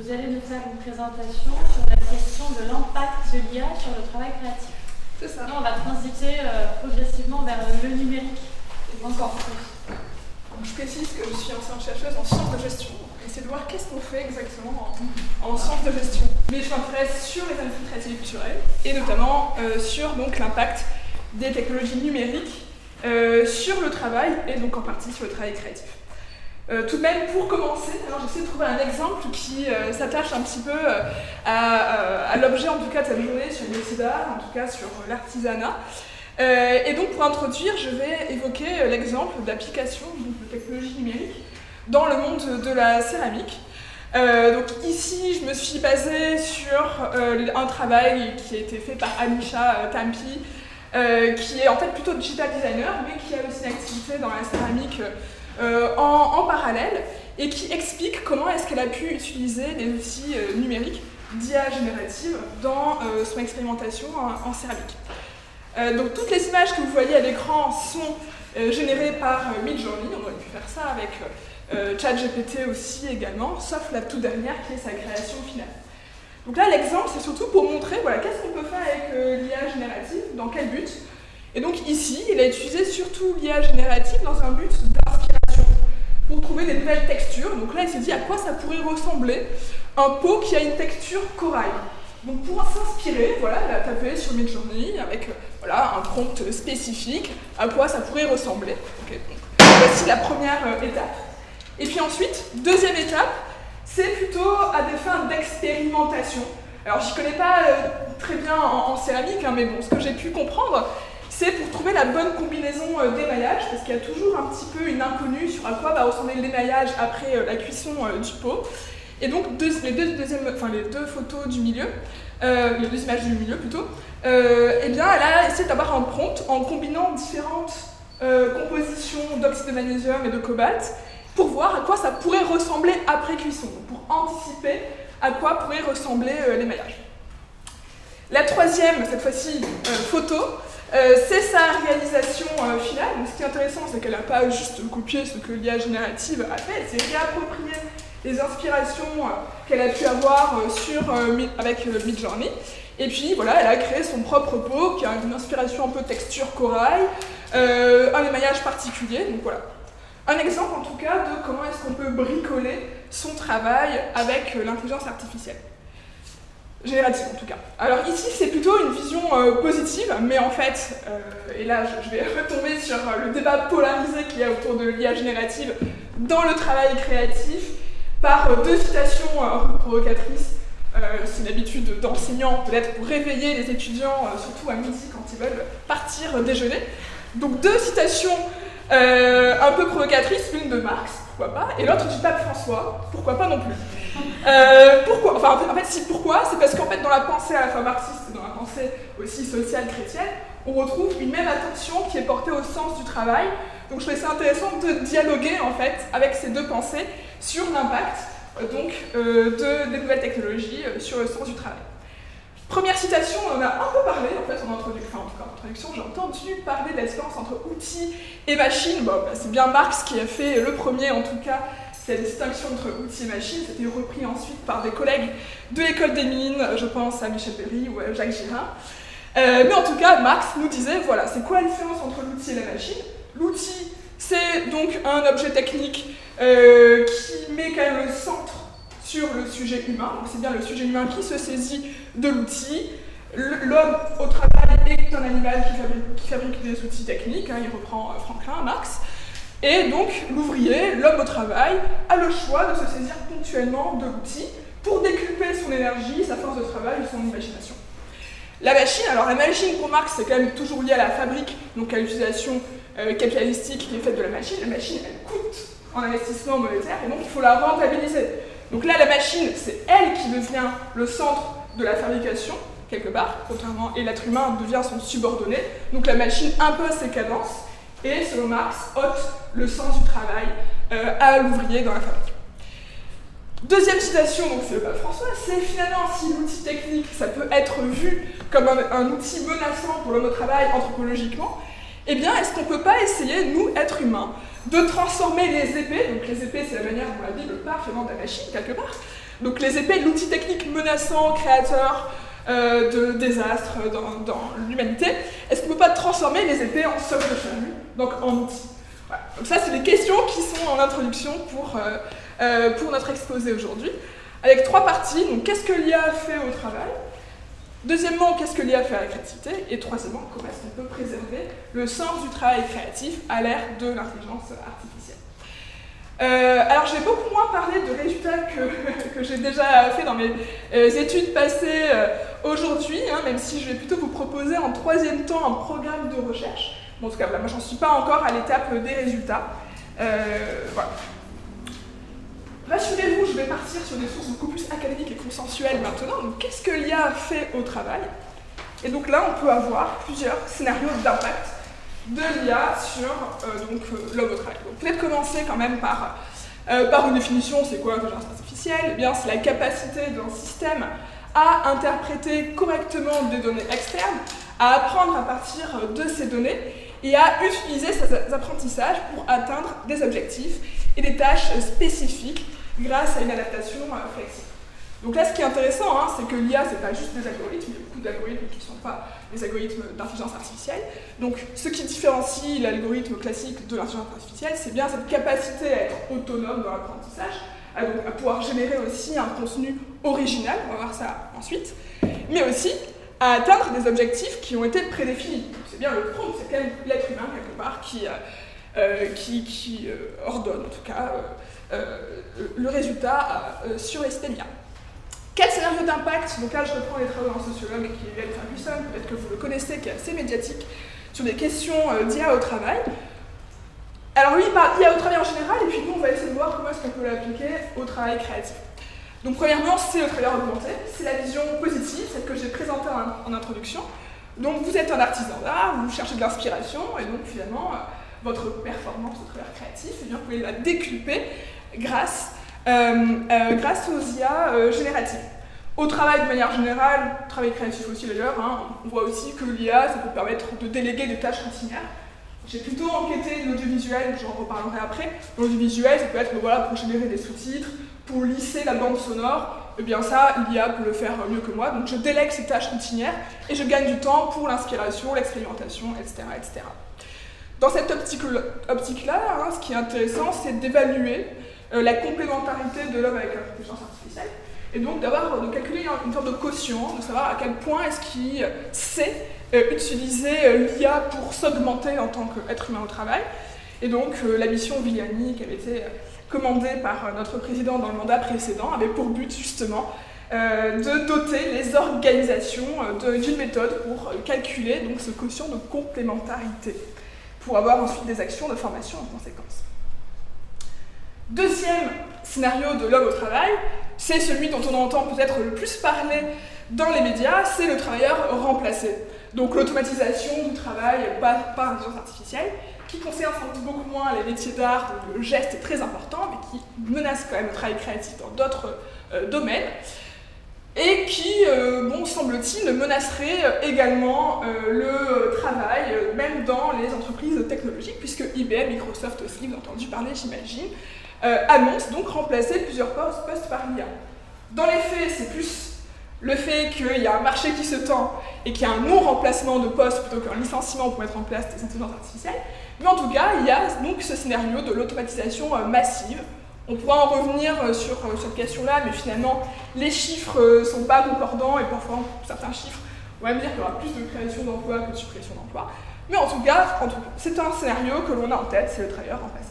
vous allez nous faire une présentation sur la question de l'impact de l'IA sur le travail créatif. C'est ça. Là, on va transiter progressivement vers le numérique, encore plus. Donc, je précise que je suis enseignante-chercheuse en sciences de gestion. Essayer de voir qu'est-ce qu'on fait exactement en sciences de gestion. Mais je m'intéresse sur les industries créatives et culturelles, et notamment sur l'impact des technologies numériques sur le travail, et donc en partie sur le travail créatif. Tout de même, pour commencer, j'essaie de trouver un exemple qui s'attache un petit peu à l'objet, en tout cas, de cette journée sur les métiers d'art, en tout cas sur l'artisanat. Et donc, pour introduire, je vais évoquer l'exemple d'application de technologie numérique dans le monde de la céramique. Donc ici, je me suis basée sur un travail qui a été fait par Anisha Tampi, qui est en fait plutôt digital designer, mais qui a aussi une activité dans la céramique en parallèle, et qui explique comment est-ce qu'elle a pu utiliser les outils numériques d'IA générative dans son expérimentation en céramique. Donc toutes les images que vous voyez à l'écran sont générées par Midjourney. On aurait pu faire ça avec ChatGPT aussi également, sauf la toute dernière qui est sa création finale. Donc là, l'exemple, c'est surtout pour montrer qu'est-ce qu'on peut faire avec l'IA générative, dans quel but. Et donc ici, il a utilisé surtout l'IA générative dans un but d'inspiration, pour trouver des nouvelles textures. Donc là, il s'est dit à quoi ça pourrait ressembler un pot qui a une texture corail. Donc pour s'inspirer, il a tapé sur Midjourney avec un prompt spécifique, à quoi ça pourrait ressembler. Okay, donc, voici la première étape. Et puis ensuite, deuxième étape, c'est plutôt à des fins d'expérimentation. Alors j'y connais pas très bien en céramique, mais bon, ce que j'ai pu comprendre, c'est pour trouver la bonne combinaison d'émaillage, parce qu'il y a toujours un petit peu une inconnue sur à quoi va ressembler l'émaillage après la cuisson du pot. Et donc les deux photos du milieu, les deux images du milieu plutôt, elle a essayé d'avoir un prompt en combinant différentes compositions d'oxyde de magnésium et de cobalt pour voir à quoi ça pourrait ressembler après cuisson, pour anticiper à quoi pourrait ressembler l'émaillage. La troisième, cette fois-ci, photo, c'est sa réalisation finale. Donc, ce qui est intéressant, c'est qu'elle n'a pas juste copié ce que l'IA générative a fait, elle s'est réappropriée les inspirations qu'elle a pu avoir avec Midjourney. Et puis elle a créé son propre pot qui a une inspiration un peu texture corail, un émaillage particulier. Donc voilà, un exemple en tout cas de comment est-ce qu'on peut bricoler son travail avec l'intelligence artificielle. Générative en tout cas. Alors ici c'est plutôt une vision positive, mais en fait, et là je vais retomber sur le débat polarisé qu'il y a autour de l'IA générative dans le travail créatif, par deux citations un peu provocatrices. C'est l'habitude d'enseignants, peut-être pour réveiller les étudiants, surtout à midi quand ils veulent partir déjeuner. Donc deux citations un peu provocatrices, l'une de Marx, pourquoi pas, et l'autre du pape François, pourquoi pas non plus. Pourquoi ? Pourquoi ? C'est parce qu'en fait, dans la pensée à la fois marxiste et dans la pensée aussi sociale chrétienne, on retrouve une même attention qui est portée au sens du travail. Donc je trouvais ça intéressant de dialoguer en fait avec ces deux pensées sur l'impact des nouvelles technologies sur le sens du travail. Première citation, on en a un peu parlé en fait en introduction, j'ai entendu parler de la différence entre outils et machines. C'est bien Marx qui a fait le premier en tout cas cette distinction entre outils et machines. C'était repris ensuite par des collègues de l'école des mines, je pense à Michel Berry ou à Jacques Girard. Mais en tout cas, Marx nous disait, c'est quoi la différence entre l'outil et la machine ? L'outil, c'est donc un objet technique qui met quand même le centre sur le sujet humain. Donc c'est bien le sujet humain qui se saisit de l'outil. L'homme au travail est un animal qui fabrique des outils techniques, il reprend Franklin, Marx. Et donc l'ouvrier, l'homme au travail, a le choix de se saisir ponctuellement de l'outil pour décupler son énergie, sa force de travail ou son imagination. La machine pour Marx, c'est quand même toujours lié à la fabrique, donc à l'utilisation capitalistique qui est faite de la machine. La machine, elle coûte en investissement monétaire et donc il faut la rentabiliser. Donc là, la machine, c'est elle qui devient le centre de la fabrication, quelque part, contrairement, et l'être humain devient son subordonné. Donc la machine impose ses cadences et, selon Marx, ôte le sens du travail à l'ouvrier dans la fabrique. Deuxième citation, donc c'est le pape François, c'est finalement si l'outil technique, ça peut être vu comme un outil menaçant pour l'homme au travail anthropologiquement, eh bien, est-ce qu'on ne peut pas essayer, nous, êtres humains, de transformer les épées, donc les épées, c'est la manière dont la Bible parle finalement de la machine, quelque part, donc les épées, l'outil technique menaçant, créateur de désastres dans l'humanité, est-ce qu'on ne peut pas transformer les épées en socle de famille, donc en outils? Voilà. Donc ça, c'est les questions qui sont en introduction pour notre exposé aujourd'hui, avec 3 parties. Donc, qu'est-ce que l'IA fait au travail? Deuxièmement, qu'est-ce que l'IA fait à la créativité? Et troisièmement, comment est-ce qu'on peut préserver le sens du travail créatif à l'ère de l'intelligence artificielle? Alors, je vais beaucoup moins parler de résultats que j'ai déjà fait dans mes études passées aujourd'hui, hein, même si je vais plutôt vous proposer en 3e temps un programme de recherche. Bon, en tout cas, voilà, moi, j'en suis pas encore à l'étape des résultats. Voilà. Rassurez-vous, je vais partir sur des sources beaucoup plus académiques et consensuelles maintenant. Donc, qu'est-ce que l'IA fait au travail? Et donc là, on peut avoir plusieurs scénarios d'impact de l'IA sur l'homme au travail. Donc, peut-être commencer quand même par une définition. C'est quoi l'intelligence artificielle? Eh bien, c'est la capacité d'un système à interpréter correctement des données externes, à apprendre à partir de ces données et à utiliser ces apprentissages pour atteindre des objectifs et des tâches spécifiques grâce à une adaptation flexible. Donc là, ce qui est intéressant, hein, c'est que l'IA, c'est pas juste des algorithmes, il y a beaucoup d'algorithmes qui ne sont pas des algorithmes d'intelligence artificielle. Donc, ce qui différencie l'algorithme classique de l'intelligence artificielle, c'est bien cette capacité à être autonome dans l'apprentissage, à pouvoir générer aussi un contenu original, on va voir ça ensuite, mais aussi à atteindre des objectifs qui ont été prédéfinis. Donc, c'est bien le prompt, c'est quand même l'être humain, quelque part, qui ordonne, en tout cas, le résultat sur les systèmes IA. Quel scénario d'impact? Donc là, je reprends les travaux d'un sociologue qui est Ian Ferguson, peut-être que vous le connaissez, qui est assez médiatique, sur des questions d'IA au travail. Alors lui, il parle d'IA au travail en général, et puis nous, on va essayer de voir comment est-ce qu'on peut l'appliquer au travail créatif. Donc premièrement, c'est le travail augmenté, c'est la vision positive, celle que j'ai présentée en introduction. Donc vous êtes un artisan d'art, vous cherchez de l'inspiration, et donc finalement, votre performance au travail créatif, eh bien, vous pouvez la décupler grâce aux IA génératives. Au travail de manière générale, travail créatif aussi d'ailleurs, hein, on voit aussi que l'IA, ça peut permettre de déléguer des tâches routinières. J'ai plutôt enquêté l'audiovisuel, j'en reparlerai après. L'audiovisuel, ça peut être pour générer des sous-titres, pour lisser la bande sonore, eh bien ça, l'IA peut le faire mieux que moi. Donc je délègue ces tâches routinières et je gagne du temps pour l'inspiration, l'expérimentation, etc., etc. Dans cette optique-là, hein, ce qui est intéressant, c'est d'évaluer la complémentarité de l'homme avec l'intelligence artificielle, et donc de calculer une sorte de quotient, de savoir à quel point est-ce qu'il sait utiliser l'IA pour s'augmenter en tant qu'être humain au travail. Et donc la mission Villani, qui avait été commandée par notre président dans le mandat précédent, avait pour but justement de doter les organisations d'une méthode pour calculer donc, ce quotient de complémentarité, pour avoir ensuite des actions de formation en conséquence. Deuxième scénario de l'homme au travail, c'est celui dont on entend peut-être le plus parler dans les médias, c'est le travailleur remplacé. Donc l'automatisation du travail par l'intelligence artificielle, qui concerne sans doute beaucoup moins les métiers d'art, où le geste est très important, mais qui menace quand même le travail créatif dans d'autres domaines, et qui, semble-t-il, menacerait également le travail, même dans les entreprises technologiques, puisque IBM, Microsoft aussi, vous avez entendu parler, j'imagine, annonce donc remplacer plusieurs postes par l'IA. Dans les faits, c'est plus le fait qu'il y a un marché qui se tend et qu'il y a un non-remplacement de postes plutôt qu'un licenciement pour mettre en place des intelligences artificielles. Mais en tout cas, il y a donc ce scénario de l'automatisation massive. On pourra en revenir sur cette question-là, mais finalement, les chiffres ne sont pas concordants et parfois, certains chiffres, on va me dire qu'il y aura plus de création d'emplois que de suppression d'emplois. Mais en tout cas, c'est un scénario que l'on a en tête, c'est le travailleur remplacé.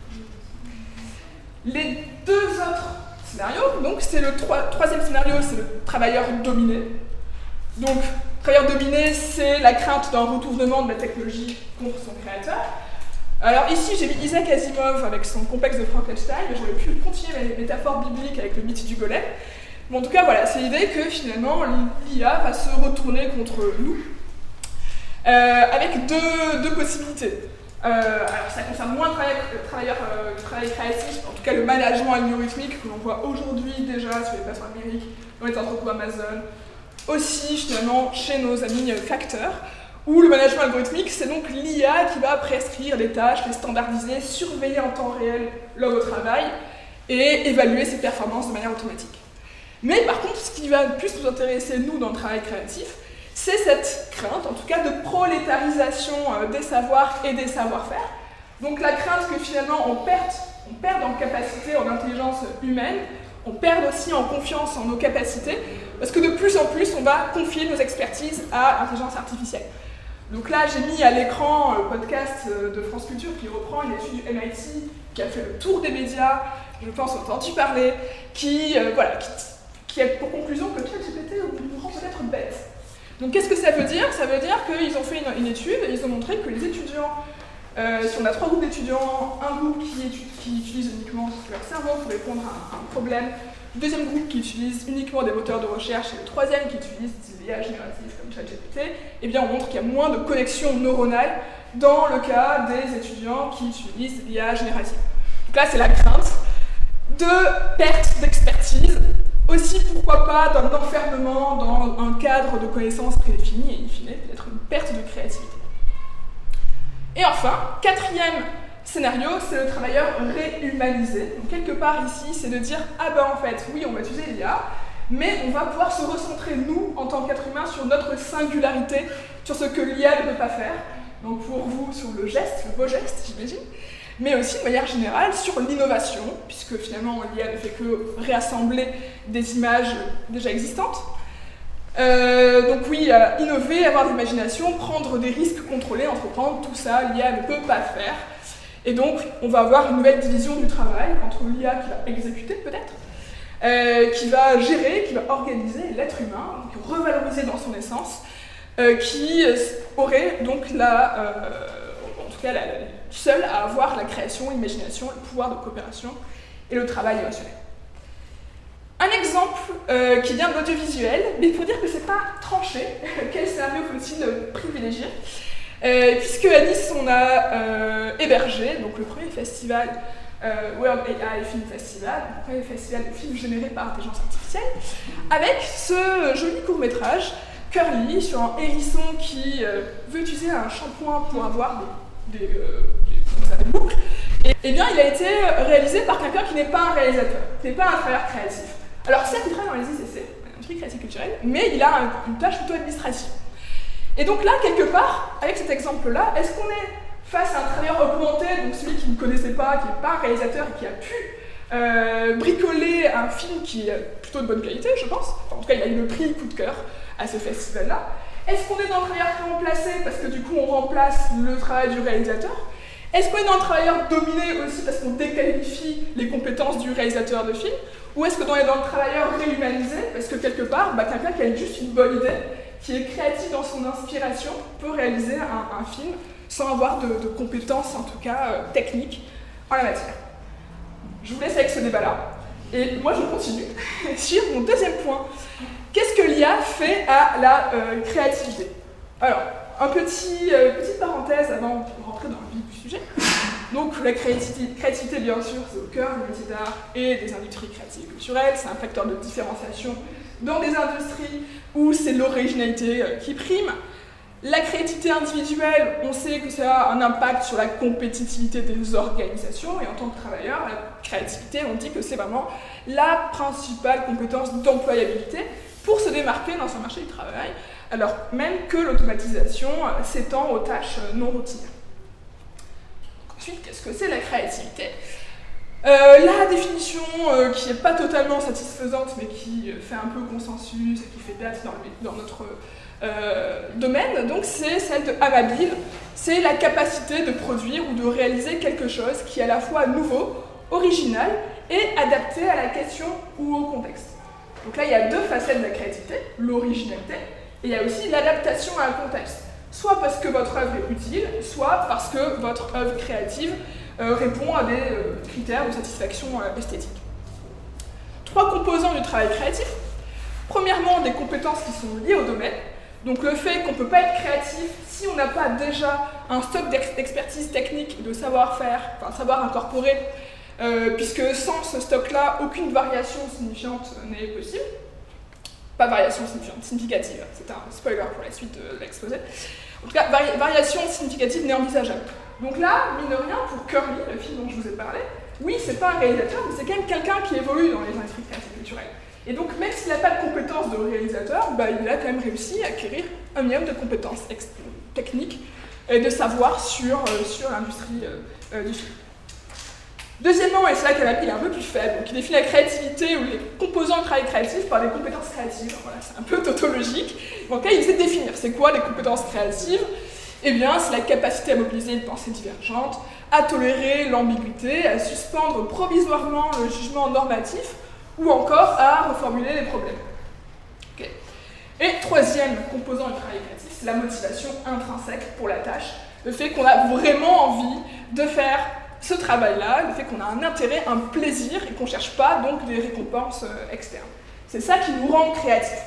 Les deux autres scénarios, donc c'est le troisième scénario, c'est le travailleur dominé. Donc, travailleur dominé, c'est la crainte d'un retournement de la technologie contre son créateur. Alors ici, j'ai mis Isaac Asimov avec son complexe de Frankenstein, mais j'aurais pu continuer mes métaphores bibliques avec le mythe du golem. Mais en tout cas, voilà, c'est l'idée que finalement, l'IA va se retourner contre nous, avec deux possibilités. Alors ça concerne moins le travail créatif, en tout cas le management algorithmique que l'on voit aujourd'hui déjà sur les plateformes numériques, dans les entrepôts Amazon, aussi finalement chez nos amis facteurs, Ou le management algorithmique, c'est donc l'IA qui va prescrire des tâches, les standardiser, surveiller en temps réel l'homme au travail et évaluer ses performances de manière automatique. Mais par contre, ce qui va le plus nous intéresser, nous, dans le travail créatif, c'est cette crainte, en tout cas, de prolétarisation des savoirs et des savoir-faire. Donc la crainte que finalement on perde en capacité, en intelligence humaine, on perd aussi en confiance en nos capacités, parce que de plus en plus, on va confier nos expertises à l'intelligence artificielle. Donc là, j'ai mis à l'écran le podcast de France Culture qui reprend une étude du MIT qui a fait le tour des médias, je pense entendu parler, qui a pour conclusion que ChatGPT nous rend peut-être bêtes. Donc qu'est-ce que ça veut dire ? Ça veut dire qu'ils ont fait une étude et ils ont montré que les étudiants, si on a 3 groupes d'étudiants, un groupe qui utilise uniquement leur cerveau pour répondre à un problème, le deuxième groupe qui utilise uniquement des moteurs de recherche et le troisième qui utilise des IA génératives comme ChatGPT, eh bien on montre qu'il y a moins de connexions neuronales dans le cas des étudiants qui utilisent l'IA générative. Donc là c'est la crainte de perte d'expertise, aussi pourquoi pas d'un enfermement dans un cadre de connaissances prédéfini et in fine peut-être une perte de créativité. Et enfin, 4e scénario, c'est le travailleur réhumanisé. Donc quelque part ici, c'est de dire « Ah ben en fait, oui, on va utiliser l'IA, mais on va pouvoir se recentrer, nous, en tant qu'être humain, sur notre singularité, sur ce que l'IA ne peut pas faire. » Donc pour vous, sur le geste, le beau geste, j'imagine, mais aussi de manière générale sur l'innovation, puisque finalement l'IA ne fait que réassembler des images déjà existantes. Donc oui, innover, avoir de l'imagination, prendre des risques contrôlés, entreprendre, tout ça, l'IA ne peut pas faire. Et donc, on va avoir une nouvelle division du travail entre l'IA qui va exécuter peut-être, qui va gérer, qui va organiser l'être humain, donc revaloriser dans son essence, qui aurait donc seul à avoir la création, l'imagination, le pouvoir de coopération et le travail émotionnel. Un exemple qui vient de l'audiovisuel, mais il faut dire que c'est pas tranché. Quel scénario faut-il privilégier puisque à Nice, on a hébergé donc le premier festival World AI Film Festival, le premier festival de films générés par intelligence artificielle, avec ce joli court-métrage, Curly, sur un hérisson qui veut utiliser un shampoing pour avoir des boucles. Et bien, il a été réalisé par quelqu'un qui n'est pas un réalisateur, qui n'est pas un travailleur créatif. Alors certes, il travaille dans les ICC, un truc créatif culturel, mais il a une tâche plutôt administrative. Et donc là, quelque part, avec cet exemple-là, est-ce qu'on est face à un travailleur augmenté, donc celui qui ne connaissait pas, qui n'est pas un réalisateur et qui a pu bricoler un film qui est plutôt de bonne qualité, je pense. Enfin, en tout cas, il a eu le prix coup de cœur à ce festival-là. Est-ce qu'on est dans le travailleur remplacé parce que du coup, on remplace le travail du réalisateur ? Est-ce qu'on est dans le travailleur dominé aussi parce qu'on déqualifie les compétences du réalisateur de film ? Ou est-ce qu'on est dans le travailleur réhumanisé parce que quelque part, quelqu'un qui a juste une bonne idée, qui est créatif dans son inspiration, peut réaliser un film sans avoir de compétences, en tout cas techniques, en la matière. Je vous laisse avec ce débat-là. Et moi, je continue sur mon deuxième point. Qu'est-ce que l'IA fait à la créativité ? Alors, petite parenthèse avant de rentrer dans le vif du sujet. Donc, la créativité, bien sûr, c'est au cœur des métiers d'art et des industries créatives et culturelles. C'est un facteur de différenciation dans des industries où c'est l'originalité qui prime. La créativité individuelle, on sait que ça a un impact sur la compétitivité des organisations, et en tant que travailleur, la créativité, on dit que c'est vraiment la principale compétence d'employabilité pour se démarquer dans un marché du travail, alors même que l'automatisation s'étend aux tâches non routinières. Ensuite, qu'est-ce que c'est la créativité ? La définition qui n'est pas totalement satisfaisante, mais qui fait un peu consensus et qui fait date dans notre domaine, donc c'est celle de Amabil. C'est la capacité de produire ou de réaliser quelque chose qui est à la fois nouveau, original et adapté à la question ou au contexte. Donc là, il y a deux facettes de la créativité, l'originalité, et il y a aussi l'adaptation à un contexte. Soit parce que votre œuvre est utile, soit parce que votre œuvre créative répond à des critères de satisfaction esthétique. 3 composants du travail créatif. Premièrement, des compétences qui sont liées au domaine. Donc le fait qu'on ne peut pas être créatif si on n'a pas déjà un stock d'expertise technique, de savoir-faire, enfin savoir incorporer, puisque sans ce stock-là, aucune variation signifiante n'est possible. Pas variation significative, c'est un spoiler pour la suite de l'exposé. En tout cas, variation significative n'est envisageable. Donc là, mine de rien, pour Curly, le film dont je vous ai parlé, oui, c'est pas un réalisateur, mais c'est quand même quelqu'un qui évolue dans les industries créatives culturelles. Et donc, même s'il n'a pas de compétences de réalisateur, il a quand même réussi à acquérir un minimum de compétences techniques et de savoir sur l'industrie du film. Deuxièmement, et c'est là qu'Alapi est un peu plus faible, donc il définit la créativité ou les composants du travail créatif par des compétences créatives. Voilà, c'est un peu tautologique. Donc là, il essaie de définir c'est quoi les compétences créatives. Eh bien, c'est la capacité à mobiliser une pensée divergente, à tolérer l'ambiguïté, à suspendre provisoirement le jugement normatif, ou encore à reformuler les problèmes. Okay. Et troisième composant du travail créatif, c'est la motivation intrinsèque pour la tâche, le fait qu'on a vraiment envie de faire ce travail-là, le fait qu'on a un intérêt, un plaisir, et qu'on ne cherche pas donc des récompenses externes. C'est ça qui nous rend créatifs.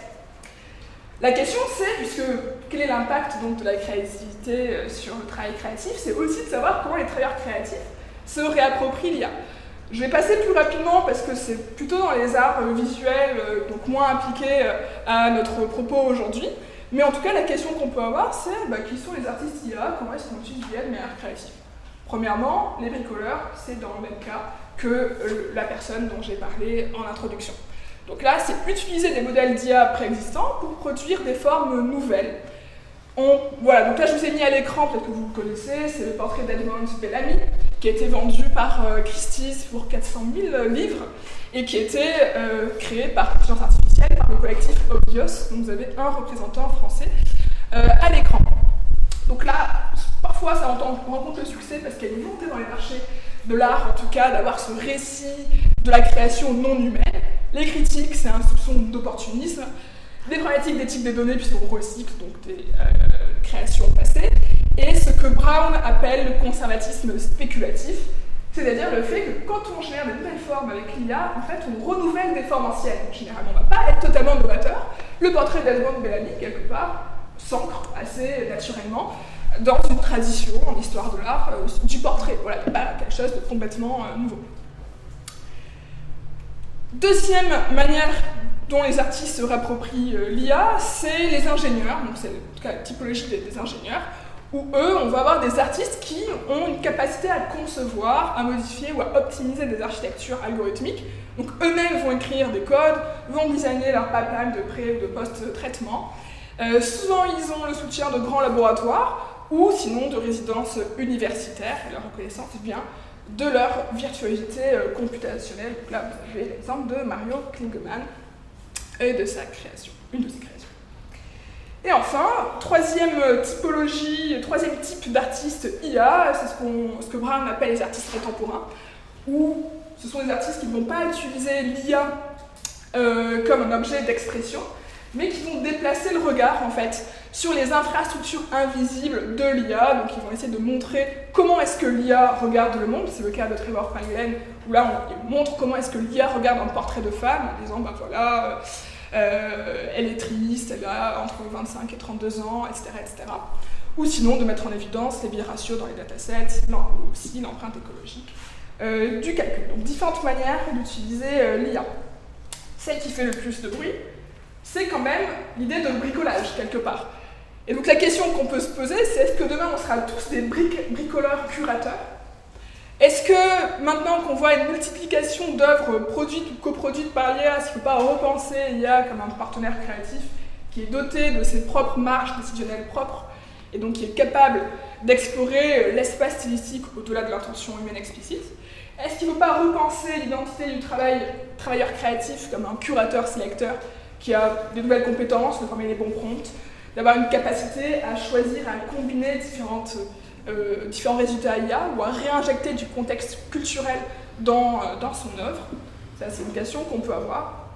La question c'est, quel est l'impact donc, de la créativité sur le travail créatif, c'est aussi de savoir comment les travailleurs créatifs se réapproprient l'IA. Je vais passer plus rapidement parce que c'est plutôt dans les arts visuels, donc moins impliqués à notre propos aujourd'hui. Mais en tout cas, la question qu'on peut avoir, c'est qui sont les artistes IA, comment est-ce qu'on utilise l'IA de manière créative. Premièrement, les bricoleurs, c'est dans le même cas que la personne dont j'ai parlé en introduction. Donc là, c'est utiliser des modèles d'IA préexistants pour produire des formes nouvelles. Voilà, donc là je vous ai mis à l'écran, peut-être que vous le connaissez, c'est le portrait d'Edmond Bellamy, qui a été vendu par Christie's pour 400 000 livres, et qui a été créé par intelligence artificielle, par le collectif Obvious, dont vous avez un représentant français à l'écran. Donc là, parfois ça rencontre le succès parce qu'elle est montée dans les marchés de l'art, en tout cas, d'avoir ce récit de la création non humaine. Les critiques, c'est un soupçon d'opportunisme. Des problématiques d'éthique des données, puisqu'on recycle donc des créations passées. Et ce que Brown appelle le conservatisme spéculatif, c'est-à-dire le fait que quand on génère de nouvelles formes avec l'IA, en fait, on renouvelle des formes anciennes. Généralement, on ne va pas être totalement novateur. Le portrait d'Edmond Bellamy, quelque part, s'ancre assez naturellement dans une tradition en histoire de l'art du portrait. Voilà, il n'y a pas quelque chose de complètement nouveau. Deuxième manière dont les artistes se réapproprient l'IA, c'est les ingénieurs, donc c'est en tout cas la typologie des ingénieurs, où eux, on va avoir des artistes qui ont une capacité à concevoir, à modifier ou à optimiser des architectures algorithmiques. Donc eux-mêmes vont écrire des codes, vont designer leur pipeline de pré- ou de post-traitement. Souvent, ils ont le soutien de grands laboratoires ou sinon de résidences universitaires, et leur reconnaissance vient de leur virtuosité computationnelle. Donc là, vous avez l'exemple de Mario Klingemann et de sa création, une de ses créations. Et enfin, troisième typologie, troisième type d'artistes IA, c'est ce que Brown appelle les artistes contemporains, où ce sont des artistes qui ne vont pas utiliser l'IA comme un objet d'expression, mais qui vont déplacer le regard, en fait, sur les infrastructures invisibles de l'IA. Donc, ils vont essayer de montrer comment est-ce que l'IA regarde le monde. C'est le cas de Trevor Panglen, où là, on montre comment est-ce que l'IA regarde un portrait de femme, en disant, voilà, elle est triste, elle a entre 25 et 32 ans, etc., etc. Ou sinon, de mettre en évidence les biratios dans les datasets, ou aussi l'empreinte écologique du calcul. Donc, différentes manières d'utiliser l'IA. Celle qui fait le plus de bruit, c'est quand même l'idée de bricolage, quelque part. Et donc la question qu'on peut se poser, c'est est-ce que demain on sera tous des bricoleurs curateurs? Est-ce que maintenant qu'on voit une multiplication d'œuvres produites ou coproduites par l'IA, est-ce qu'il ne faut pas repenser l'IA comme un partenaire créatif qui est doté de ses propres marges décisionnelles propres et donc qui est capable d'explorer l'espace stylistique au-delà de l'intention humaine explicite? Est-ce qu'il ne faut pas repenser l'identité du travailleur créatif comme un curateur-sélecteur qui a des nouvelles compétences, de former les bons prompts, d'avoir une capacité à choisir, à combiner différents résultats IA ou à réinjecter du contexte culturel dans son œuvre? Ça, c'est une question qu'on peut avoir.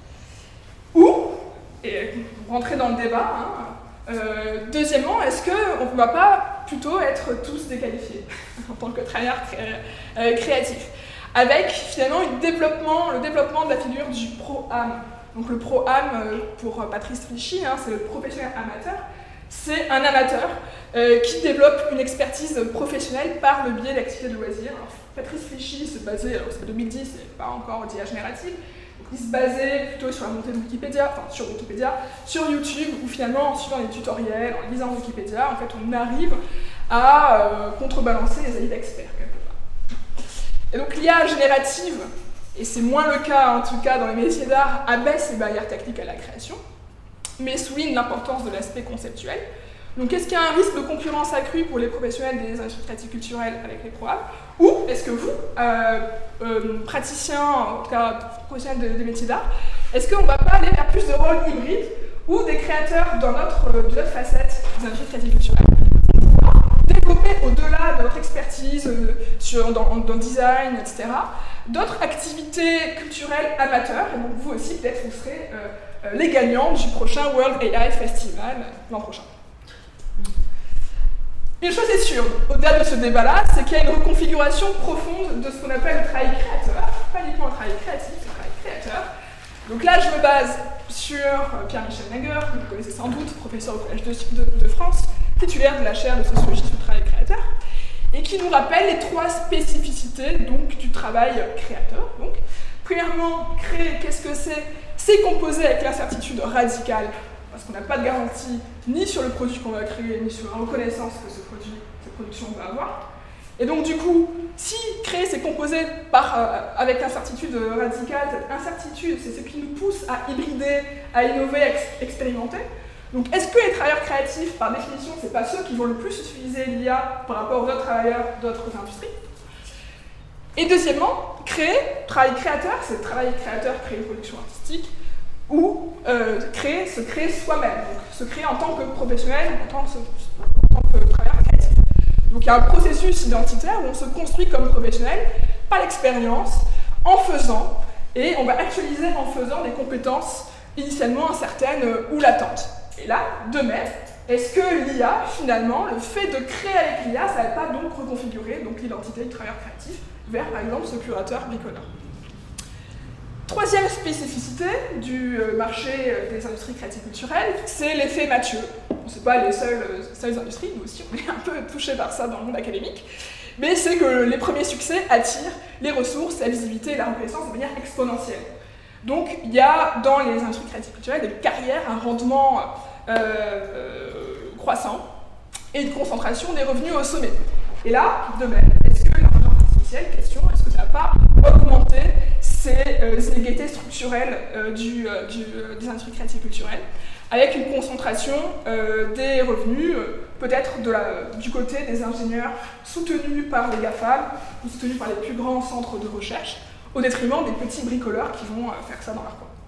Ou, et rentrer dans le débat, deuxièmement, est-ce qu'on ne va pas plutôt être tous déqualifiés en tant que travailleurs créatifs, avec finalement le développement de la figure du pro-am. Donc le pro-am, pour Patrice Flichy, c'est le professionnel amateur. C'est un amateur qui développe une expertise professionnelle par le biais d'activités de loisirs. Alors, Patrice Flichy, c'est basé, alors c'est 2010, c'est pas encore d'IA générative, Ils se basaient plutôt sur la montée de Wikipédia, enfin sur Wikipédia, sur YouTube, où finalement, en suivant les tutoriels, en lisant Wikipédia, en fait, on arrive à contrebalancer les avis d'experts, quelque part. Et donc l'IA générative, et c'est moins le cas, en tout cas dans les métiers d'art, abaisse les barrières techniques à la création, mais souligne l'importance de l'aspect conceptuel. Donc est-ce qu'il y a un risque de concurrence accrue pour les professionnels des industries créatives culturelles avec les programmes? Ou est-ce que vous, praticiens, en tout cas professionnels des métiers d'art, est-ce qu'on ne va pas aller vers plus de rôles hybrides où des créateurs d'une autre facette des industries créatives culturelles vont pouvoir développer au-delà de notre expertise dans le design, etc., d'autres activités culturelles amateurs, et donc vous aussi peut-être vous serez les gagnants du prochain World AI Festival l'an prochain. Une chose est sûre, au-delà de ce débat-là, c'est qu'il y a une reconfiguration profonde de ce qu'on appelle le travail créateur, pas uniquement le travail créatif, le travail créateur. Donc là, je me base sur Pierre-Michel Nager, que vous connaissez sans doute, professeur au Collège de France, titulaire de la chaire de sociologie du travail créateur, et qui nous rappelle les 3 spécificités donc, du travail créateur. Donc, premièrement, créer, qu'est-ce que c'est? C'est composer avec l'incertitude radicale, parce qu'on n'a pas de garantie ni sur le produit qu'on va créer, ni sur la reconnaissance que cette production va avoir. Et donc du coup, si créer c'est composer avec l'incertitude radicale, cette incertitude, c'est ce qui nous pousse à hybrider, à innover, à expérimenter. Donc est-ce que les travailleurs créatifs, par définition, c'est pas ceux qui vont le plus utiliser l'IA par rapport aux autres travailleurs d'autres industries? Et deuxièmement, créer, travail créateur, c'est travail créateur, créer une production artistique, ou se créer soi-même, donc se créer en tant que professionnel, en tant que travailleur créatif. Donc il y a un processus identitaire où on se construit comme professionnel par l'expérience, en faisant, et on va actualiser en faisant des compétences initialement incertaines ou latentes. Et là, de même, est-ce que l'IA, finalement, le fait de créer avec l'IA, ça ne va pas donc reconfigurer donc, l'identité du travailleur créatif vers, par exemple, ce curateur bricoleur? Troisième spécificité du marché des industries créatives culturelles, c'est l'effet Mathieu. Ce n'est pas les seules industries, nous aussi on est un peu touchés par ça dans le monde académique, mais c'est que les premiers succès attirent les ressources, la visibilité et la reconnaissance de manière exponentielle. Donc il y a dans les industries créatives culturelles des carrières, un rendement croissant et une concentration des revenus au sommet. Et là, de même, est-ce que l'intelligence artificielle, question, est-ce que ça ne va pas augmenter ces inégalités structurelles des industries créatives culturelles, avec une concentration des revenus, peut-être du côté des ingénieurs soutenus par les GAFAM, ou soutenus par les plus grands centres de recherche, au détriment des petits bricoleurs qui vont faire ça dans leur coin.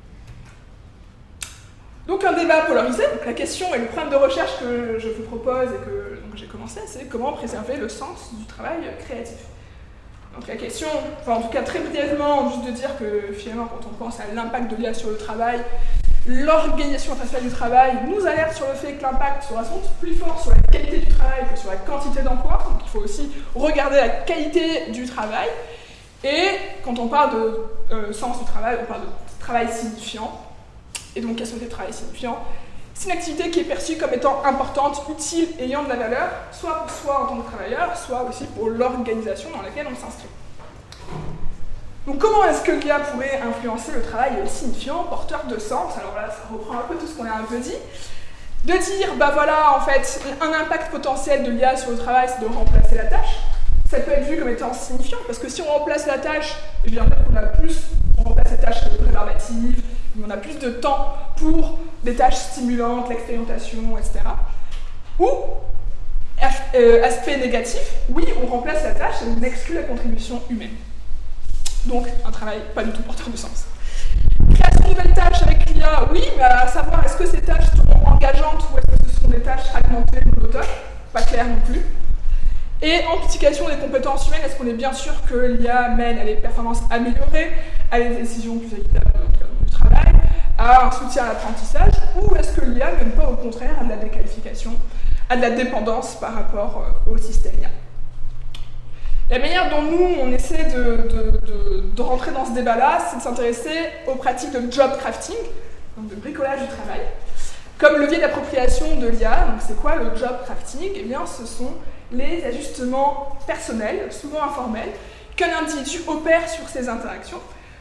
Donc un débat polarisé, donc la question et le problème de recherche que je vous propose et que j'ai commencé, c'est comment préserver le sens du travail créatif. Donc la question, enfin en tout cas très brièvement, juste de dire que finalement quand on pense à l'impact de l'IA sur le travail, l'Organisation internationale du travail nous alerte sur le fait que l'impact sera sans doute plus fort sur la qualité du travail que sur la quantité d'emploi, donc il faut aussi regarder la qualité du travail, et quand on parle de sens du travail, on parle de travail signifiant, et donc qu'est-ce que c'est le travail signifiant? C'est une activité qui est perçue comme étant importante, utile, ayant de la valeur, soit pour soi en tant que travailleur, soit aussi pour l'organisation dans laquelle on s'inscrit. Donc comment est-ce que l'IA pourrait influencer le travail signifiant, porteur de sens? Alors là, ça reprend un peu tout ce qu'on a un peu dit. De dire, bah voilà, en fait, un impact potentiel de l'IA sur le travail, c'est de remplacer la tâche. Ça peut être vu comme étant signifiant, parce que si on remplace la tâche, eh bien, on remplace la tâche rébarbative, on a plus de temps pour des tâches stimulantes, l'expérimentation, etc. Ou, aspect négatif, oui, on remplace la tâche et on exclut la contribution humaine. Donc, un travail pas du tout porteur de sens. Création de nouvelles tâches avec l'IA, oui, mais à savoir, est-ce que ces tâches seront engageantes ou est-ce que ce sont des tâches fragmentées, monotones? Pas clair non plus. Et amplification des compétences humaines, est-ce qu'on est bien sûr que l'IA mène à des performances améliorées, à des décisions plus équitables du travail, à un soutien à l'apprentissage, ou est-ce que l'IA ne mène pas au contraire à de la déqualification, à de la dépendance par rapport au système IA? La manière dont nous, on essaie de rentrer dans ce débat-là, c'est de s'intéresser aux pratiques de job crafting, donc de bricolage du travail, comme levier d'appropriation de l'IA. Donc c'est quoi le job crafting? Eh bien, ce sont les ajustements personnels, souvent informels, qu'un individu opère sur ses interactions,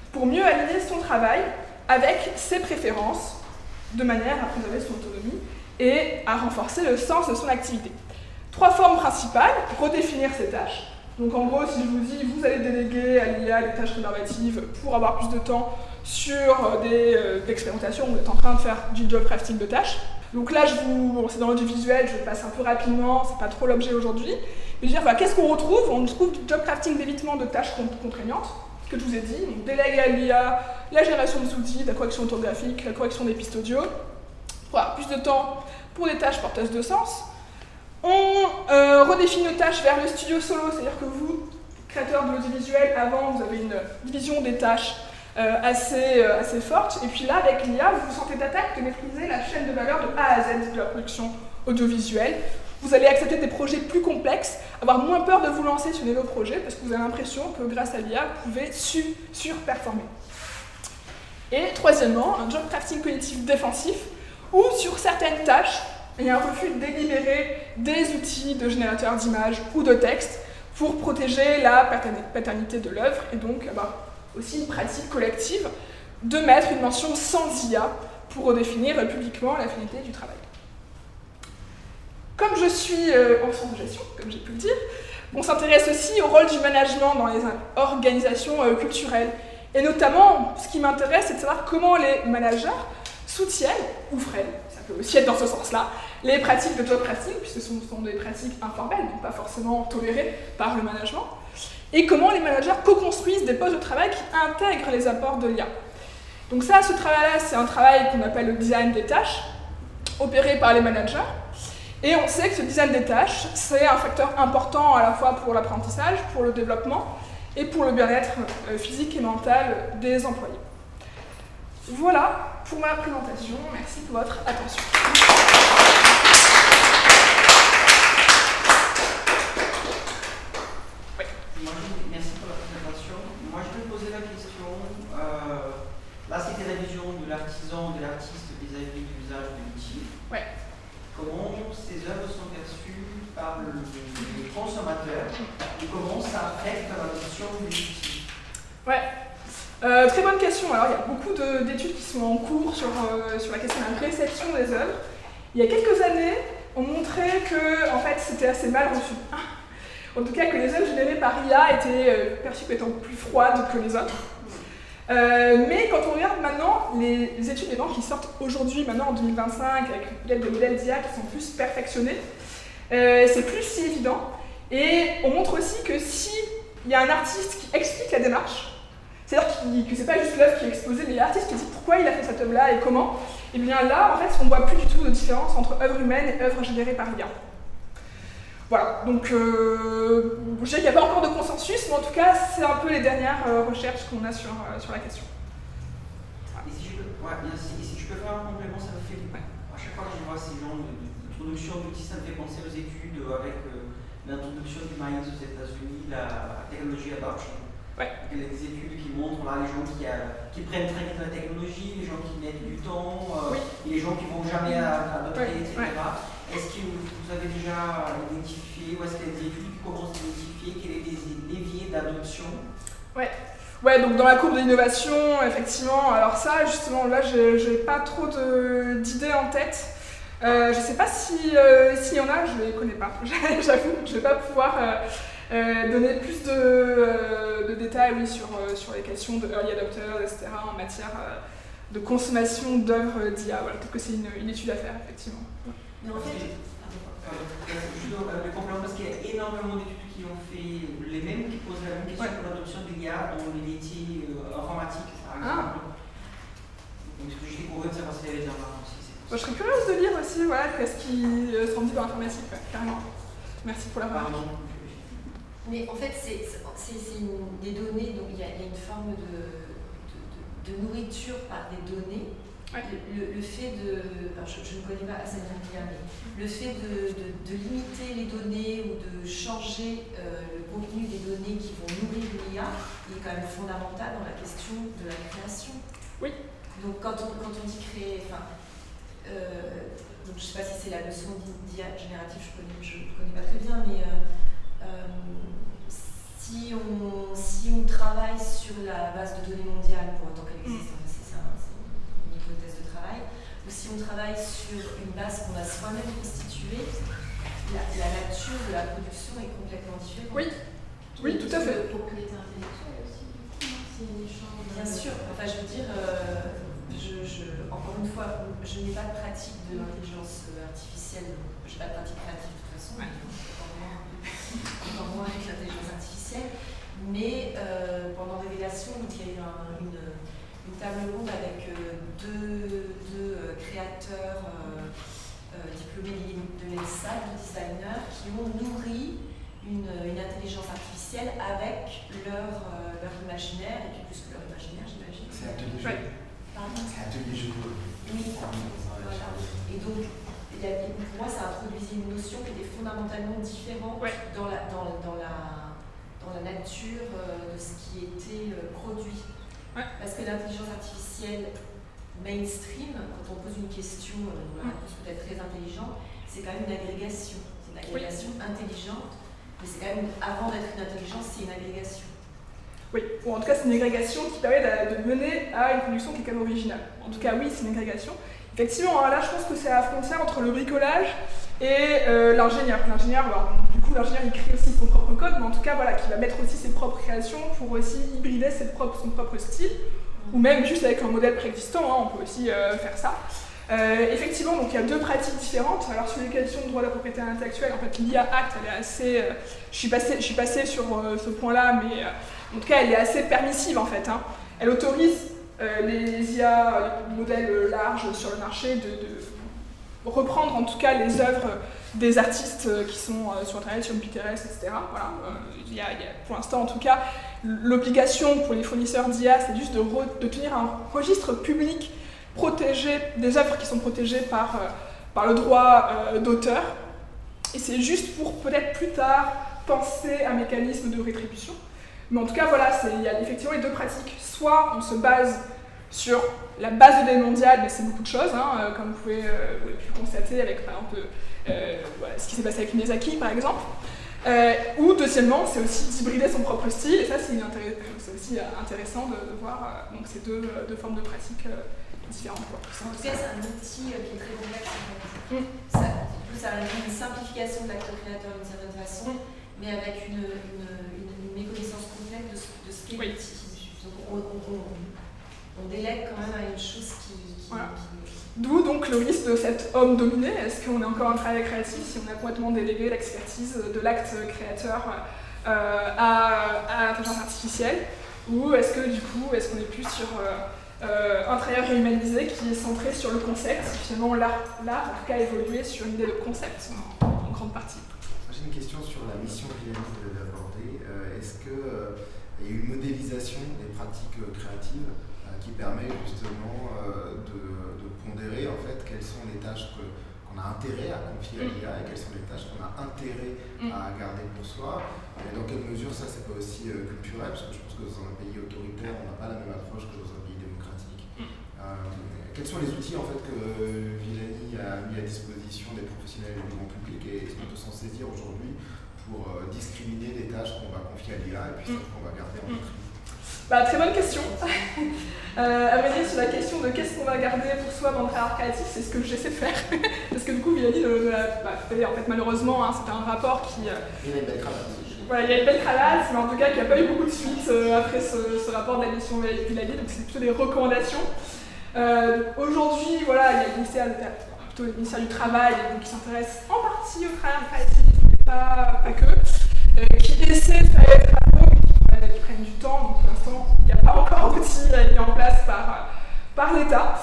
pour mieux aligner son travail avec ses préférences, de manière à préserver son autonomie et à renforcer le sens de son activité. 3 formes principales: redéfinir ses tâches. Donc en gros, si je vous dis vous allez déléguer à l'IA des tâches réservatives pour avoir plus de temps sur des expérimentations, vous êtes en train de faire du job crafting de tâches. Donc là, c'est dans l'audiovisuel, je passe un peu rapidement, c'est pas trop l'objet aujourd'hui. Mais je veux dire, qu'est-ce qu'on retrouve? On trouve du job crafting d'évitement de tâches contraignantes, ce que je vous ai dit. Donc déléguer à l'IA la génération de sous-titres, la correction orthographique, la correction des pistes audio, pour avoir plus de temps pour des tâches porteuses de sens. On redéfinit nos tâches vers le studio solo, c'est-à-dire que vous, créateurs de l'audiovisuel, avant, vous avez une division des tâches assez forte, et puis là, avec l'IA, vous vous sentez d'attaque de maîtriser la chaîne de valeur de A à Z de la production audiovisuelle. Vous allez accepter des projets plus complexes, avoir moins peur de vous lancer sur des nouveaux projets, parce que vous avez l'impression que grâce à l'IA, vous pouvez surperformer. Et troisièmement, un job crafting cognitif défensif, où sur certaines tâches, il y a un refus délibéré des outils de générateurs d'images ou de textes pour protéger la paternité de l'œuvre, et donc aussi une pratique collective de mettre une mention sans IA pour redéfinir publiquement la finalité du travail. Comme je suis en centre de gestion, comme j'ai pu le dire, on s'intéresse aussi au rôle du management dans les organisations culturelles. Et notamment, ce qui m'intéresse, c'est de savoir comment les managers soutiennent ou freinent, ça peut aussi être dans ce sens-là, les pratiques de job crafting, puisque ce sont des pratiques informelles, donc pas forcément tolérées par le management, et comment les managers co-construisent des postes de travail qui intègrent les apports de l'IA. Donc ça, ce travail-là, c'est un travail qu'on appelle le design des tâches, opéré par les managers, et on sait que ce design des tâches, c'est un facteur important à la fois pour l'apprentissage, pour le développement, et pour le bien-être physique et mental des employés. Voilà pour ma présentation. Merci pour votre attention. Oui. Merci pour la présentation. Moi, je vais poser la question. Là, c'était la vision de l'artisan, de l'artiste vis-à-vis de l'usage de l'outil. Ouais. Comment ces œuvres sont perçues par le consommateur et comment ça affecte l'adoption de l'outil? Ouais. Très bonne question. Alors, il y a beaucoup d'études qui sont en cours sur la question de la réception des œuvres. Il y a quelques années, on montrait que en fait, c'était assez mal reçu. En tout cas, que les œuvres générées par IA étaient perçues comme étant plus froides que les autres. Mais quand on regarde maintenant les études des banques qui sortent aujourd'hui, maintenant en 2025, avec l'aide des modèles d'IA qui sont plus perfectionnés, c'est plus si évident. Et on montre aussi que s'il y a un artiste qui explique la démarche, c'est-à-dire que c'est pas juste l'œuvre qui est exposée, mais il y a l'artiste qui dit pourquoi il a fait cette œuvre-là et comment, et bien là, en fait, on ne voit plus du tout de différence entre œuvre humaine et œuvre générée par l'IA. Voilà, donc je sais qu'il n'y a pas encore de consensus, mais en tout cas, c'est un peu les dernières recherches qu'on a sur la question. Voilà. Et si je peux faire un complément, ça me fait... À chaque fois que je vois ces genres d'introduction d'outils, ça me fait penser aux études avec l'introduction du maïs aux États-Unis, la technologie adoption. Ouais. Il y a des études qui montrent là, les gens qui prennent très vite la technologie, les gens qui mettent du temps, oui. Et les gens qui ne vont jamais adopter, ouais. etc. Ouais. Est-ce que vous avez déjà identifié, ou est-ce qu'il y a des études qui commencent à identifier quels sont les leviers d'adoption? Ouais, donc dans la courbe de l'innovation, effectivement, alors ça, justement, là, je n'ai pas trop d'idées en tête. Je ne sais pas s'il y en a, je ne les connais pas. J'avoue, je ne vais pas pouvoir donner plus de détails sur les questions de early adopters, etc., en matière de consommation d'œuvres d'IA. Voilà, peut-être que c'est une étude à faire, effectivement. Mais en fait, juste le complément, parce qu'il y a énormément d'études qui ont fait les mêmes, qui posent la même question pour l'adoption de l'IA dans les métiers informatiques, par exemple. Donc, ce que j'ai découvert, c'est parce qu'il y avait des remarques aussi. Je serais curieuse de lire aussi, voilà, ce qui sont dit dans l'informatique, carrément. Merci pour la remarque. Mais en fait, c'est des données, donc il y a une forme de nourriture par des données. Ouais. Le fait de, alors je ne connais pas assez bien, mais le fait de limiter les données ou de changer le contenu des données qui vont nourrir l'IA, il est quand même fondamental dans la question de la création. Oui. Donc quand on dit créer, donc je ne sais pas si c'est la notion d'IA générative, je ne connais pas très bien, mais si si on travaille sur la base de données mondiale, pour autant qu'elle existe, c'est une hypothèse de travail, ou si on travaille sur une base qu'on a soi-même constituée, la nature de la production est complètement différente. Oui, tout à fait. La propriété intellectuelle aussi, c'est une échange. Bien sûr, enfin je veux dire, encore une fois, je n'ai pas de pratique de l'intelligence artificielle, je n'ai pas de pratique créative de toute façon, encore moins avec l'intelligence artificielle, mais pendant Révélation, il y a eu une table ronde avec deux créateurs diplômés de l'ENSA, deux designers, qui ont nourri une intelligence artificielle avec leur imaginaire, et puis plus que leur imaginaire, j'imagine. C'est atelier jeu. Pardon ? C'est atelier jeu. Oui, voilà. Et donc, pour moi, ça introduisait une notion qui était fondamentalement différente dans la nature de ce qui était produit. Parce que l'intelligence artificielle mainstream, quand on pose une question dont la réponse peut être très intelligente, c'est quand même une agrégation. C'est une agrégation intelligente, mais c'est quand même, avant d'être une intelligence, c'est une agrégation. Oui, ou en tout cas c'est une agrégation qui permet de mener à une production qui est quand même originale. En tout cas oui, c'est une agrégation. Effectivement, là je pense que c'est à la frontière entre le bricolage et l'ingénieur. L'ingénieur il crée aussi son propre code, mais en tout cas voilà, qui va mettre aussi ses propres créations pour aussi hybrider son propre style, ou même juste avec un modèle préexistant, on peut aussi faire ça. Effectivement, donc il y a deux pratiques différentes. Alors sur les questions de droit de la propriété intellectuelle, en fait l'IA Act, elle est assez... je suis passée sur ce point-là, mais en tout cas elle est assez permissive en fait. Elle autorise les IA, les modèles larges sur le marché de reprendre en tout cas les œuvres des artistes qui sont sur Internet, sur Pinterest, etc. Voilà. Il y a, pour l'instant en tout cas, l'obligation pour les fournisseurs d'IA, c'est juste de tenir un registre public protégé, des œuvres qui sont protégées par le droit d'auteur. Et c'est juste pour peut-être plus tard penser à un mécanisme de rétribution. Mais en tout cas, voilà, il y a effectivement les deux pratiques. Soit on se base sur la base de données mondiale, mais c'est beaucoup de choses, comme vous pouvez pu constater avec par exemple ce qui s'est passé avec Miyazaki par exemple. Ou deuxièmement, c'est aussi d'hybrider son propre style, et ça c'est aussi intéressant de voir donc ces deux formes de pratiques différentes. En tout cas, c'est un outil qui est très complexe en fait. Ça a une simplification de l'acte créateur d'une certaine façon, mais avec une méconnaissance complète de ce qu'est l'outil. On délègue quand même à une chose qui D'où donc le risque de cet homme dominé. Est-ce qu'on est encore un travail créatif si on a complètement délégué l'expertise de l'acte créateur à l'intelligence artificielle, ou est-ce qu'on est plus sur un travail réhumanisé qui est centré sur le concept, finalement l'art en tout cas a évolué sur une idée de concept en grande partie. J'ai une question sur la mission que vous avez abordée. Est-ce qu'il y a une modélisation des pratiques créatives qui permet justement de pondérer en fait quelles sont les tâches qu'on a intérêt à confier à l'IA et quelles sont les tâches qu'on a intérêt à garder pour soi, et dans quelle mesure ça c'est pas aussi culturel, parce que je pense que dans un pays autoritaire on n'a pas la même approche que dans un pays démocratique. Quels sont les outils en fait que Villani a mis à disposition des professionnels et du grand public, et est-ce qu'on peut s'en saisir aujourd'hui pour discriminer des tâches qu'on va confier à l'IA et puis celles qu'on va garder en maîtrise? Très bonne question. À vrai dire, sur la question de qu'est-ce qu'on va garder pour soi dans le travail créatif, c'est ce que j'essaie de faire. Parce que du coup, Villani en fait, malheureusement, c'était un rapport qui... Il y a une belle cravate. Voilà, il y a une belle cravate, mais en tout cas, il n'y a pas eu beaucoup de suite après ce rapport de la mission Villani, donc c'est plutôt des recommandations. Aujourd'hui, voilà, il y a le ministère du Travail, donc, qui s'intéresse en partie au travail créatif, mais pas que, qui essaie de faire des travaux qui prennent du temps, donc pour l'instant il n'y a pas encore d'outils mis en place par l'État.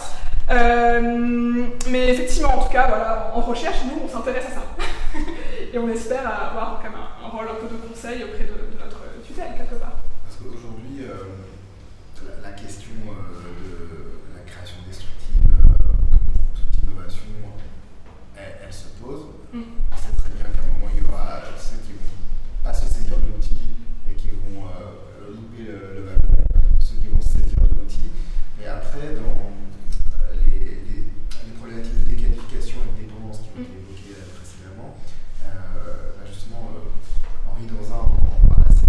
Mais effectivement, en tout cas, voilà, en recherche, nous on s'intéresse à ça. Et on espère avoir quand même un rôle un peu de conseil auprès de notre tutelle quelque part. Parce qu'aujourd'hui, la question de la création destructive, comme toute innovation, elle se pose. On sait très bien qu'à un moment il y aura ceux qui vont pas se saisir de l'outil et qui vont louper le wagon, ceux qui vont se saisir de l'outil. Et après, dans les problématiques de déqualification et de dépendance qui ont été évoquées précédemment, justement, Henri Dauzin en parle assez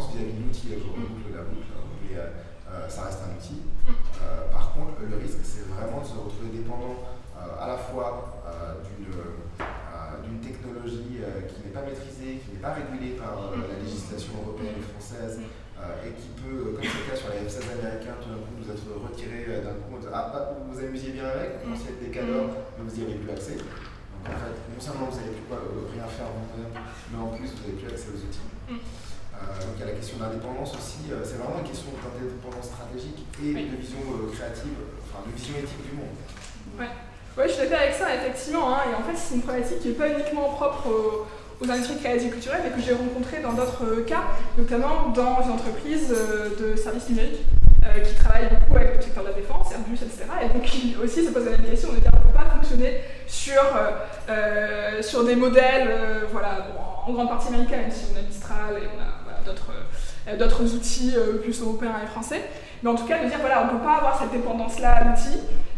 performance vis-à-vis de l'outil. Je reboucle la boucle, mais ça reste un outil. Par contre, le risque, c'est vraiment de se retrouver dépendant à la fois d'une technologie qui n'est pas maîtrisée, qui n'est pas régulée par la législation européenne et française, et qui peut, comme c'est le cas sur les F-16 américains, tout d'un coup nous être retiré d'un coup, vous vous amusiez bien avec, vous commenciez à être des cadors, mais vous n'y avez plus accès. Donc en fait, non seulement vous n'avez plus rien faire vous-même, mais en plus vous n'avez plus accès aux outils. Donc il y a la question d'indépendance aussi, c'est vraiment une question d'indépendance stratégique et de vision créative, enfin de vision éthique du monde. Ouais, je suis d'accord avec ça, effectivement, et en fait c'est une problématique qui n'est pas uniquement propre aux industries créatives et culturelles, mais que j'ai rencontrées dans d'autres cas, notamment dans une entreprise de services numériques qui travaille beaucoup avec le secteur de la défense, Airbus, etc. Et donc qui aussi se pose la même question, on ne peut pas fonctionner sur des modèles, en grande partie américains, même si on a Mistral et on a d'autres outils plus européens et français. Mais en tout cas, de dire, on ne peut pas avoir cette dépendance-là à l'outil,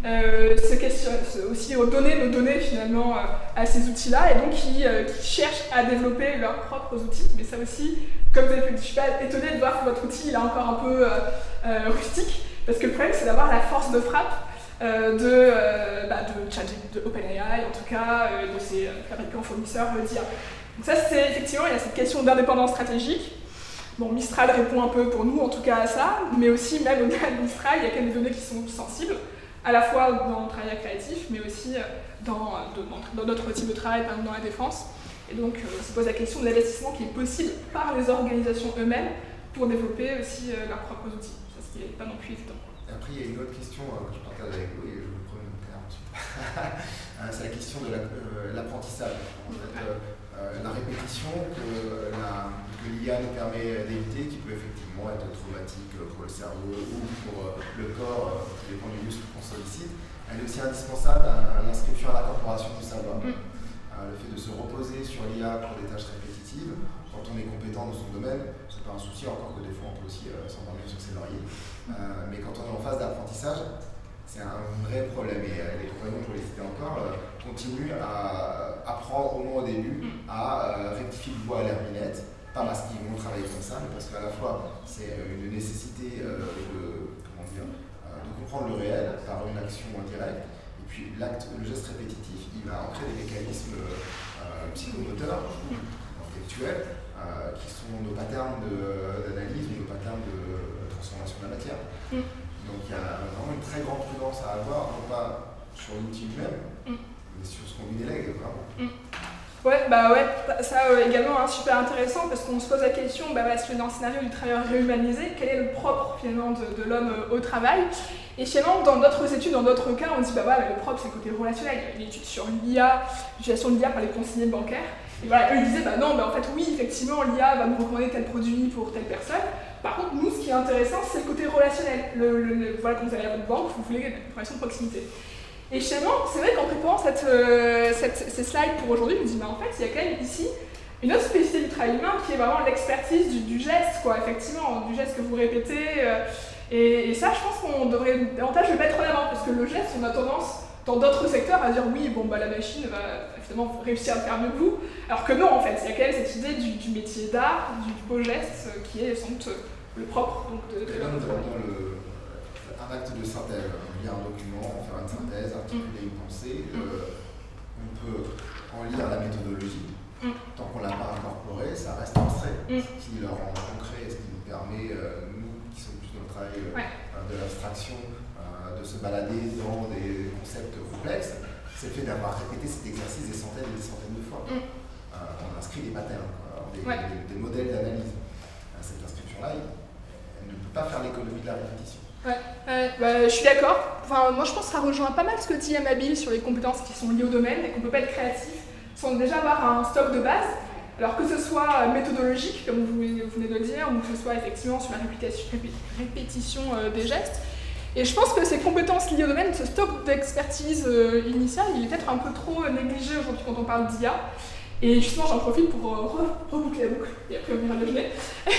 aussi donner nos données finalement à ces outils-là, et donc qui cherchent à développer leurs propres outils. Mais ça aussi, comme vous avez pu, je ne suis pas étonnée de voir que votre outil il est encore un peu rustique, parce que le problème c'est d'avoir la force de frappe de OpenAI, en tout cas, de ses fabricants fournisseurs d'IA. Donc ça, c'est effectivement, il y a cette question d'indépendance stratégique. Bon, Mistral répond un peu pour nous, en tout cas, à ça, mais aussi, même au-delà de Mistral, il y a quand même des données qui sont sensibles, à la fois dans le travail créatif, mais aussi dans d'autres types de travail, par exemple dans la défense. Et donc, on se pose la question de l'investissement qui est possible par les organisations eux-mêmes pour développer aussi leurs propres outils. Ça, ce qui n'est pas non plus évident. Et après, il y a une autre question que je partage avec vous, et je vous prends une terme ensuite. C'est la question de l'apprentissage. En fait, la répétition que l'IA nous permet d'éviter, qui peut effectivement être traumatique pour le cerveau ou pour le corps, tout dépend du muscle qu'on sollicite, elle est aussi indispensable à l'inscription à la corporation du savoir. Le fait de se reposer sur l'IA pour des tâches répétitives, quand on est compétent dans son domaine, c'est pas un souci, encore que des fois on peut aussi s'endormir sur ses lauriers. Mais quand on est en phase d'apprentissage, c'est un vrai problème. Et les compagnons, pour les citer encore, continuent à apprendre au moins au début à rectifier le bois à l'herminette, pas parce qu'ils vont travailler comme ça, mais parce qu'à la fois c'est une nécessité de comprendre le réel par une action indirecte, et puis le geste répétitif, il va ancrer des mécanismes psychomoteurs, intellectuels, qui sont nos patterns d'analyse, nos patterns de transformation de la matière. Donc il y a vraiment une très grande prudence à avoir, non pas sur l'outil lui-même, mais sur ce qu'on lui délègue, vraiment. Ça également super intéressant, parce qu'on se pose la question, si on est dans le scénario du travailleur réhumanisé, quel est le propre finalement de l'homme au travail? Et finalement, dans d'autres études, dans d'autres cas, on dit le propre c'est le côté relationnel. Il y a une étude sur l'IA, l'utilisation de l'IA par les conseillers bancaires. Et eux ils disaient en fait oui, effectivement, l'IA va nous recommander tel produit pour telle personne. Par contre, nous, ce qui est intéressant, c'est le côté relationnel. Quand vous allez à votre banque, vous voulez une relation de proximité. Et finalement, c'est vrai qu'en préparant ces slides pour aujourd'hui, je me dis, en fait, il y a quand même ici une autre spécificité du travail humain qui est vraiment l'expertise du geste, effectivement, du geste que vous répétez. Et ça, je pense qu'on devrait davantage le mettre en avant, parce que le geste, on a tendance, dans d'autres secteurs, à dire oui, la machine va finalement réussir à le faire mieux que vous. Alors que non, en fait, il y a quand même cette idée du métier d'art, du beau geste, qui est sans doute le propre de l'homme. Un acte de synthèse, lire un document, faire une synthèse, articuler une pensée, on peut en lire la méthodologie. Tant qu'on ne l'a pas incorporé, ça reste abstrait. Ce qui le rend concret, ce qui nous permet, nous qui sommes plus dans le travail de l'abstraction, de se balader dans des concepts complexes, c'est le fait d'avoir répété cet exercice des centaines et des centaines de fois. On inscrit des patterns, des modèles d'analyse. Cette inscription-là, elle ne peut pas faire l'économie de la répétition. Je suis d'accord. Moi, je pense que ça rejoint pas mal ce que dit Amabile sur les compétences qui sont liées au domaine et qu'on ne peut pas être créatif sans déjà avoir un stock de base. Alors que ce soit méthodologique, comme vous venez de le dire, ou que ce soit effectivement sur la répétition des gestes. Et je pense que ces compétences liées au domaine, ce stock d'expertise initiale, il est peut-être un peu trop négligé aujourd'hui quand on parle d'IA. Et justement, j'en profite pour reboucler la boucle, et après on ira déjeuner.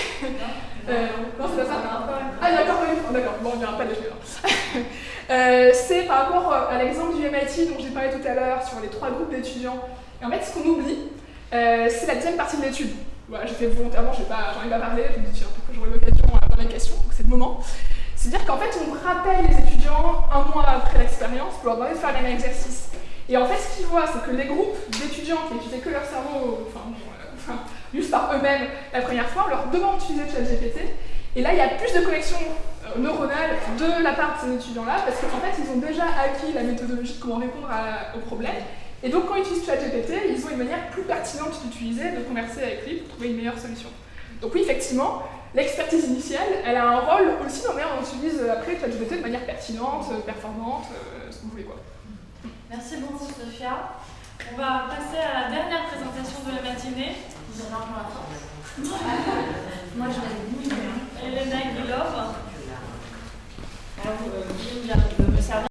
Non, c'est pas ça. D'accord, bon, on n'ira pas déjeuner. C'est par rapport à l'exemple du MIT dont j'ai parlé tout à l'heure sur les 3 groupes d'étudiants. Et en fait, ce qu'on oublie, c'est la deuxième partie de l'étude. voilà, j'ai fait volontairement, j'en ai pas parlé, je me dis tiens, peut-être que j'aurai l'occasion dans les questions, donc c'est le moment. C'est-à-dire qu'en fait, on rappelle les étudiants un mois après l'expérience pour leur demander de faire les mêmes exercices. Et en fait, ce qu'ils voient, c'est que les groupes d'étudiants qui utilisaient que leur cerveau, juste par eux-mêmes la première fois, on leur demande d'utiliser ChatGPT. Et là, il y a plus de connexions neuronales de la part de ces étudiants-là, parce qu'en fait, ils ont déjà acquis la méthodologie de comment répondre au problème. Et donc, quand ils utilisent ChatGPT, ils ont une manière plus pertinente d'utiliser, de converser avec lui pour trouver une meilleure solution. Donc oui, effectivement, l'expertise initiale, elle a un rôle aussi dans la manière dont on utilise après ChatGPT de manière pertinente, performante, ce que vous voulez quoi. Merci beaucoup Sophia. On va passer à la dernière présentation de la matinée. Vous en parlez à la fin. Moi j'en avais dit. Elena Guilov. Alors, je vais me servir.